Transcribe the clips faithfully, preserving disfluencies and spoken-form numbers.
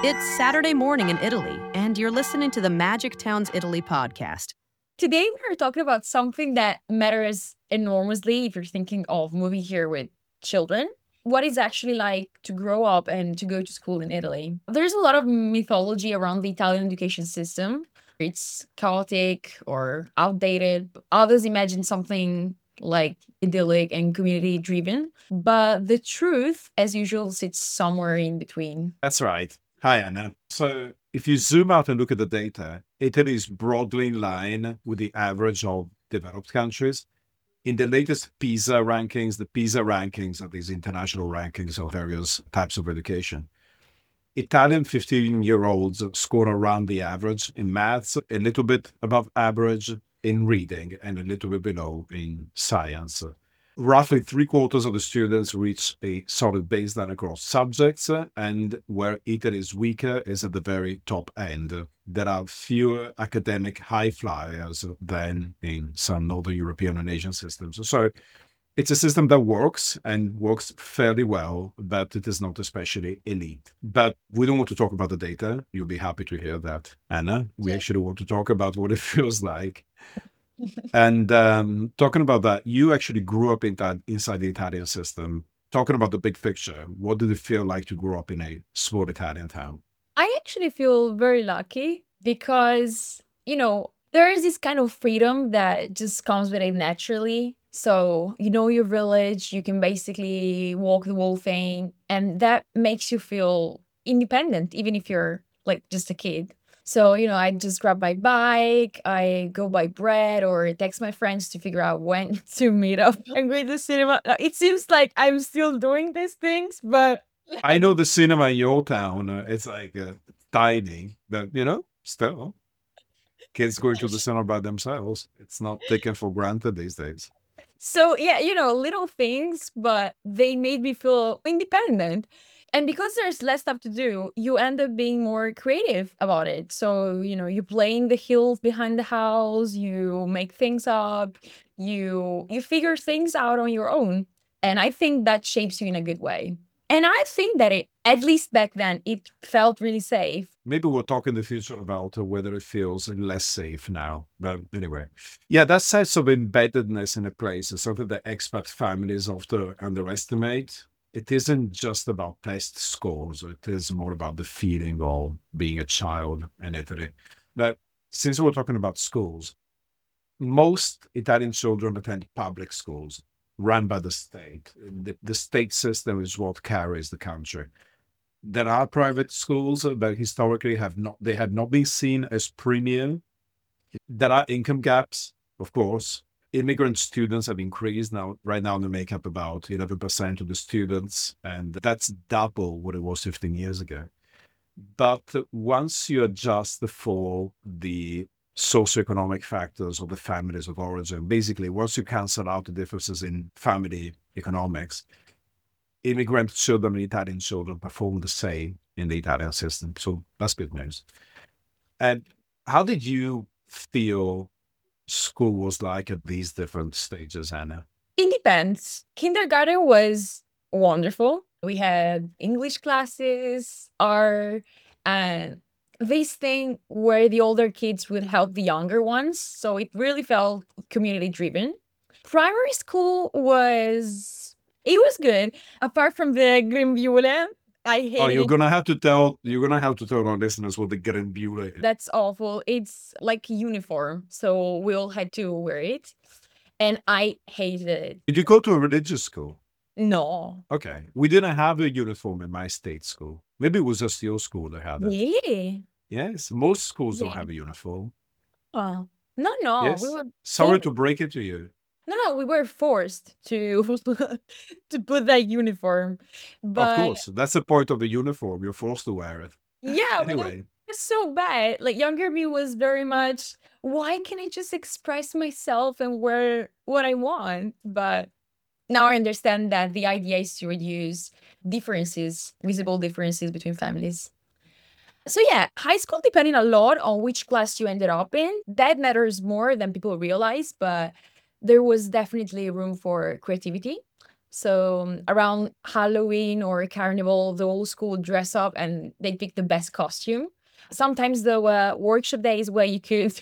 It's Saturday morning in Italy, and you're listening to the Magic Towns Italy podcast. Today, we're talking about something that matters enormously if you're thinking of moving here with children. What it's actually like to grow up and to go to school in Italy. There's a lot of mythology around the Italian education system. It's chaotic or outdated. Others imagine something like idyllic and community driven. But the truth, as usual, sits somewhere in between. That's right. Hi, Anna. So if you zoom out and look at the data, Italy is broadly in line with the average of developed countries. In the latest PISA rankings, the PISA rankings are these international rankings of various types of education. Italian fifteen-year-olds score around the average in maths, a little bit above average in reading, and a little bit below in science. Roughly three quarters of the students reach a solid baseline across subjects, and where Italy is weaker is at the very top end. There are fewer academic high flyers than in some Northern European and Asian systems. So it's a system that works and works fairly well, but it is not especially elite. But we don't want to talk about the data. You'll be happy to hear that, Anna. We Yeah. actually want to talk about what it feels like. And um, talking about that, you actually grew up in that, inside the Italian system. Talking about the big picture, what did it feel like to grow up in a small Italian town? I actually feel very lucky because, you know, there is this kind of freedom that just comes with it naturally. So, you know, your village, you can basically walk the whole thing, and that makes you feel independent, even if you're like just a kid. So, you know, I just grab my bike, I go buy bread or text my friends to figure out when to meet up and go to the cinema. Now, it seems like I'm still doing these things, but I know the cinema in your town, uh, it's like uh, tiny, but you know, still, kids going to the cinema by themselves. It's not taken for granted these days. so yeah, you know, little things, but they made me feel independent. And because there's less stuff to do, you end up being more creative about it. So, you know, you play in the hills behind the house, you make things up, you you figure things out on your own. And I think that shapes you in a good way. And I think that it, at least back then, it felt really safe. Maybe we'll talk in the future about uh, whether it feels less safe now. But anyway, yeah, that sense of embeddedness in a place is something that expat families often underestimate. It isn't just about test scores, it is more about the feeling of being a child in Italy. But since we're talking about schools, most Italian children attend public schools run by the state. The, the state system is what carries the country. There are private schools that historically have not they have not been seen as premium. There are income gaps, of course. Immigrant students have increased now. Right now, they make up about eleven percent of the students, and that's double what it was fifteen years ago. But once you adjust for the socioeconomic factors of the families of origin, basically, once you cancel out the differences in family economics, immigrant children and Italian children perform the same in the Italian system. So that's good news. And how did you feel school was like at these different stages, Anna? It depends. Kindergarten was wonderful. We had English classes, art, and this thing where the older kids would help the younger ones. So it really felt community driven. Primary school was, it was good. Apart from the Grembiule, I hated Oh, you're it. gonna have to tell you're gonna have to tell our listeners what the Grembiule is. That's awful. It's like uniform. So we all had to wear it. And I hated it. Did you go to a religious school? No. Okay. We didn't have a uniform in my state school. Maybe it was just your school that had it. Yeah. Yes. Most schools don't Yeah. have a uniform. Oh. No, no. Yes. We were Sorry for- to break it to you. no, no, we were forced to to put that uniform. But Of course. That's the point of the uniform. You're forced to wear it. yeah, but it Anyway. was so bad. Like younger me was very much, why can't I just express myself and wear what I want? But now I understand that the idea is to reduce differences, visible differences between families. So yeah, high school depending a lot on which class you ended up in. That matters more than people realize, but there was definitely room for creativity. So um, around Halloween or Carnival, the whole school dress up and they pick the best costume. Sometimes there were workshop days where you could.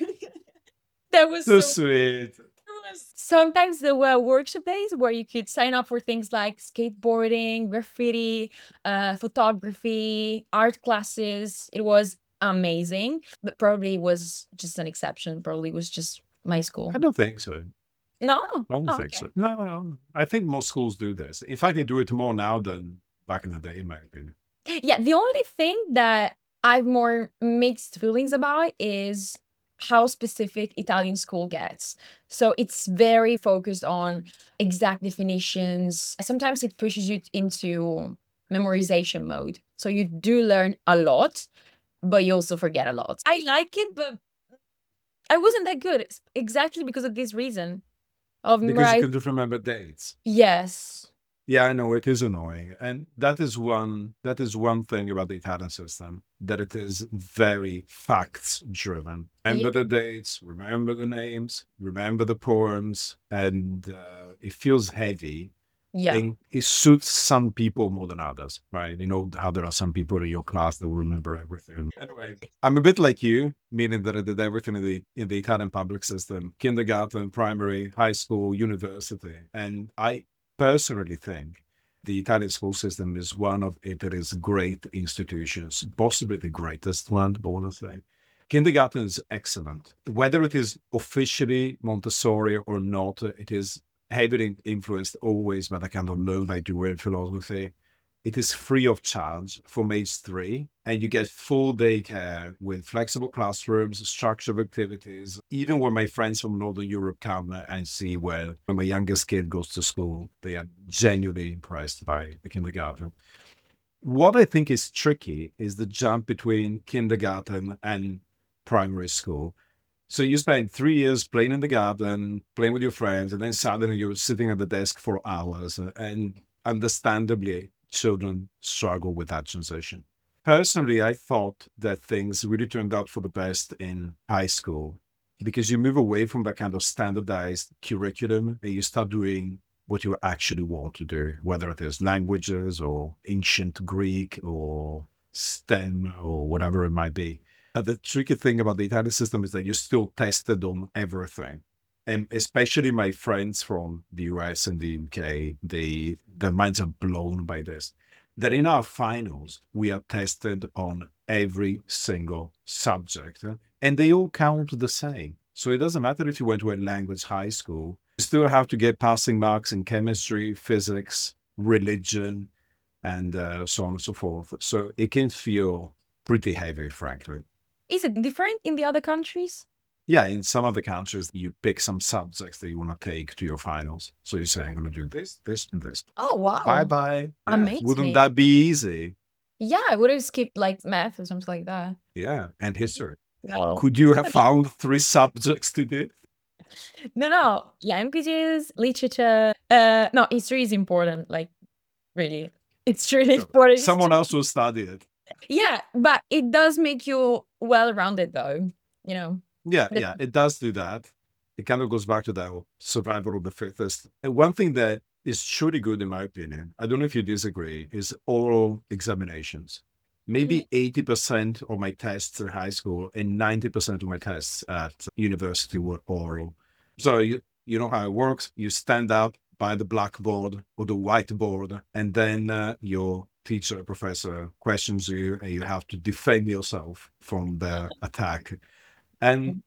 That was So so. sweet. Sometimes there were workshop days where you could sign up for things like skateboarding, graffiti, uh, photography, art classes. It was amazing, but probably was just an exception. Probably was just my school. I don't think so. No, I don't oh, think okay. so. No, no, I think most schools do this. In fact, they do it more now than back in the day, in my opinion. Yeah, the only thing that I've more mixed feelings about is how specific Italian school gets. So it's very focused on exact definitions. Sometimes it pushes you into memorization mode. So you do learn a lot, but you also forget a lot. I like it, but I wasn't that good ex- exactly because of this reason of Because you memorize. can just remember dates. Yes. Yeah, I know it is annoying. And that is one that is one thing about the Italian system, that it is very facts driven. Remember the dates, remember the names, remember the poems, and uh, it feels heavy. Yeah. And it suits some people more than others, right? You know how there are some people in your class that will remember everything. Anyway, I'm a bit like you, meaning that I did everything in the in the Italian public system: kindergarten, primary, high school, university. And I personally think the Italian school system is one of Italy's great institutions, possibly the greatest one, I want to say. Kindergarten is excellent. Whether it is officially Montessori or not, it is heavily influenced always by the kind of learn by doing philosophy. It is free of charge from age three, and you get full day care with flexible classrooms, structured activities. Even when my friends from Northern Europe come and see where when my youngest kid goes to school, they are genuinely impressed by the kindergarten. What I think is tricky is the jump between kindergarten and primary school. So you spend three years playing in the garden, playing with your friends, and then suddenly you're sitting at the desk for hours. uh, And understandably, children struggle with that transition. Personally, I thought that things really turned out for the best in high school because you move away from that kind of standardized curriculum and you start doing what you actually want to do, whether it is languages or ancient Greek or STEM or whatever it might be. Uh, the tricky thing about the Italian system is that you're still tested on everything. And especially my friends from the U S and the U K, they their minds are blown by this. That in our finals, we are tested on every single subject, uh, and they all count the same. So it doesn't matter if you went to a language high school, you still have to get passing marks in chemistry, physics, religion, and uh, so on and so forth. So it can feel pretty heavy, frankly. Is it different in the other countries? Yeah, in some of the countries, you pick some subjects that you want to take to your finals. So you say, I'm going to do this, this, and this. Oh, wow. Bye bye. Yeah. Amazing. Wouldn't that be easy? Yeah, I would have skipped like math or something like that. Yeah, and history. No. Could you have found three subjects to do? No, no. Languages, literature. Uh, no, history is important. Like, really, it's really Sure. important. Someone else will study it. Yeah, but it does make you well-rounded, though. You know. Yeah, But- yeah, it does do that. It kind of goes back to that survival of the fittest. And one thing that is truly good, in my opinion, I don't know if you disagree, is oral examinations. Maybe eighty percent of my tests in high school and ninety percent of my tests at university were oral. So you, you know how it works. You stand up by the blackboard or the whiteboard, and then uh, your teacher, professor questions you, and you have to defend yourself from the attack. And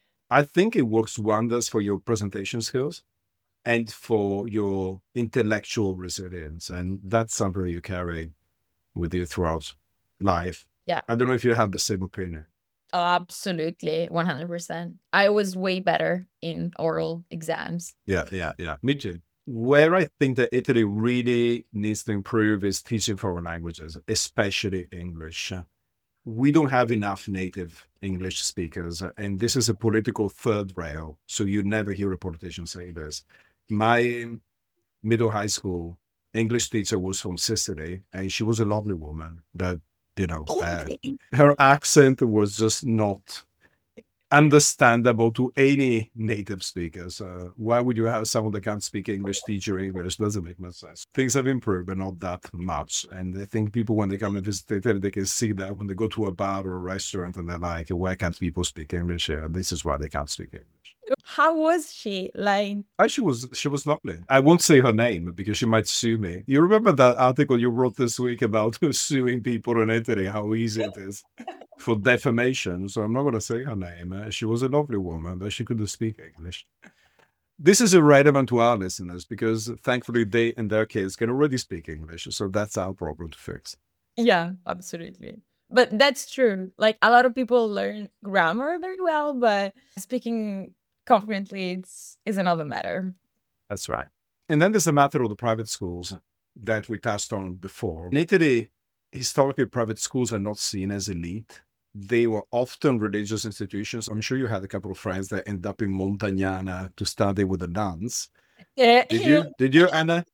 I think it works wonders for your presentation skills and for your intellectual resilience. And that's something you carry with you throughout life. Yeah. I don't know if you have the same opinion. Absolutely, one hundred percent. I was way better in oral exams. Yeah, yeah, yeah. Me too. Where I think that Italy really needs to improve is teaching foreign languages, especially English. We don't have enough native English speakers, uh, and this is a political third rail. So you never hear a politician say this. My middle high school English teacher was from Sicily, and she was a lovely woman. That you know, uh, her accent was just not understandable to any native speakers. Uh, why would you have someone that can't speak English teach you English? Doesn't make much sense. Things have improved, but not that much. And I think people, when they come and visit Italy, they can see that when they go to a bar or a restaurant and they're like, why can't people speak English here? This is why they can't speak English. How was she? Like, Oh, she was she was lovely. I won't say her name because she might sue me. You remember that article you wrote this week about suing people in Italy, how easy it is for defamation. So I'm not going to say her name. Uh, she was a lovely woman, but she couldn't speak English. This is irrelevant to our listeners because thankfully they, in their case, can already speak English. So that's our problem to fix. yeah, absolutely. But that's true. Like, a lot of people learn grammar very well, but speaking confidently it's, is another matter. That's right. And then there's the matter of the private schools that we touched on before. In Italy, historically, private schools are not seen as elite. They were often religious institutions. I'm sure you had a couple of friends that end up in Montagnana to study with the nuns. Yeah. Did you? Did you, Anna?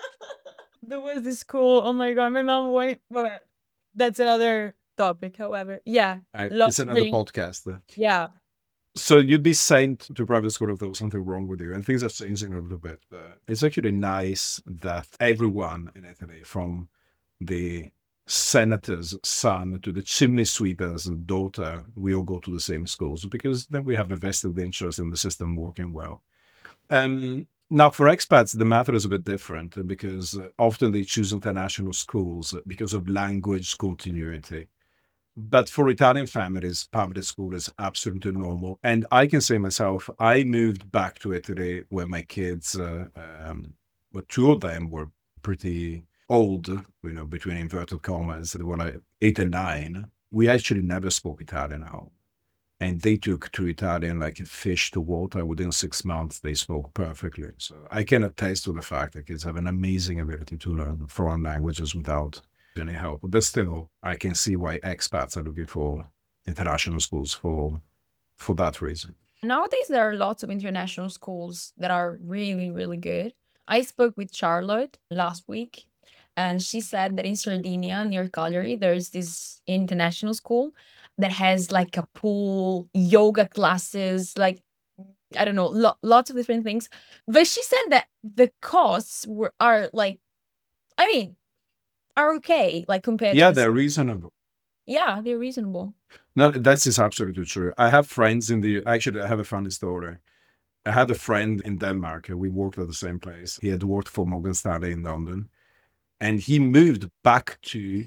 There was this school. Oh my god, my mom went. But that's another topic. However, yeah, Uh, lots it's another really- podcast. yeah, So you'd be sent to private school if there was something wrong with you, and things are changing a little bit. But it's actually nice that everyone in Italy, from the senator's son to the chimney sweeper's daughter, we all go to the same schools because then we have a vested interest in the system working well. Um, now, for expats, the matter is a bit different because uh, often they choose international schools because of language continuity. But for Italian families, public school is absolutely normal. And I can say myself, I moved back to Italy when my kids, uh, um, well, two of them were pretty old, you know, between inverted commas, they were like eight and nine. We actually never spoke Italian at home. And they took to Italian like a fish to water. Within six months, they spoke perfectly. So I can attest to the fact that kids have an amazing ability to learn foreign languages without any help. But still, I can see why expats are looking for international schools for for that reason. nowadays there are lots of international schools that are really, really good. I spoke with Charlotte last week, and she said that in Sardinia, near Cagliari, there's this international school that has like a pool, yoga classes, like I don't know, lo- lots of different things. But she said that the costs were are like, I mean, are okay, like compared Yeah, to the, they're reasonable. yeah, they're reasonable. No, that is absolutely true. I have friends in the, actually, I have a funny story. I had a friend in Denmark. We worked at the same place. He had worked for Morgan Stanley in London. And he moved back to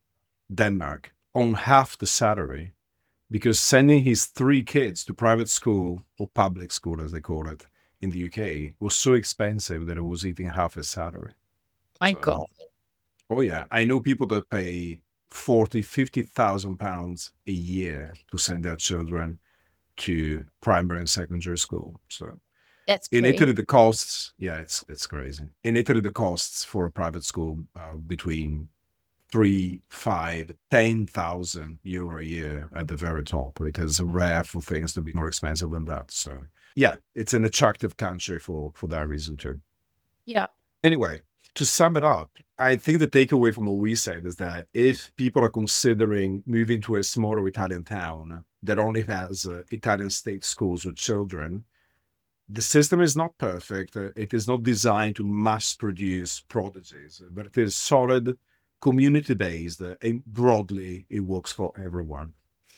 Denmark on half the salary because sending his three kids to private school, or public school as they call it, in the U K was so expensive that it was eating half his salary. My So- God. Oh yeah, I know people that pay forty, fifty thousand pounds a year to send their children to primary and secondary school. So That's in crazy. Italy, the costs, yeah, it's it's crazy. In Italy, the costs for a private school are between three, five, ten thousand euro a year at the very top. It is rare for things to be more expensive than that. So yeah, it's an attractive country for for that reason too. Yeah. Anyway, to sum it up, I think the takeaway from what we said is that if people are considering moving to a smaller Italian town that only has uh, Italian state schools with children, the system is not perfect. Uh, it is not designed to mass produce prodigies, but it is solid, community based, uh, and broadly, it works for everyone.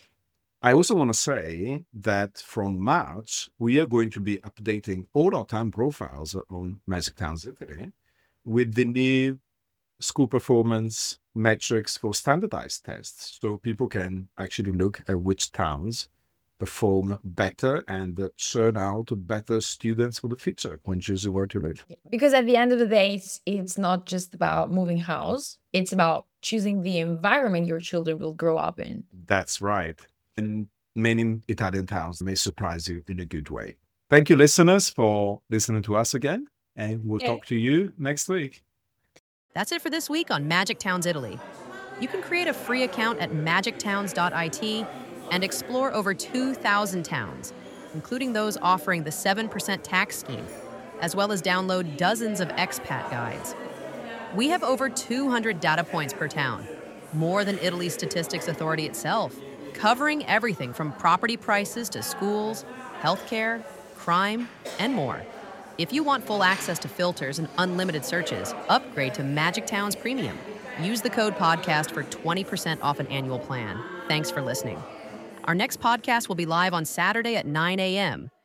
I also want to say that from March, we are going to be updating all our time profiles on Magic Towns Italy with the new school performance metrics for standardized tests. So people can actually look at which towns perform better and uh, churn out better students for the future when choosing where to live. Because at the end of the day, it's, it's not just about moving house, it's about choosing the environment your children will grow up in. That's right. And many Italian towns may surprise you in a good way. Thank you, listeners, for listening to us again. And we'll Yeah. talk to you next week. That's it for this week on Magic Towns Italy. You can create a free account at magic towns dot I T and explore over two thousand towns, including those offering the seven percent tax scheme, as well as download dozens of expat guides. We have over two hundred data points per town, more than Italy's Statistics Authority itself, covering everything from property prices to schools, healthcare, crime, and more. If you want full access to filters and unlimited searches, upgrade to Magic Towns Premium. Use the code podcast for twenty percent off an annual plan. Thanks for listening. Our next podcast will be live on Saturday at nine a.m.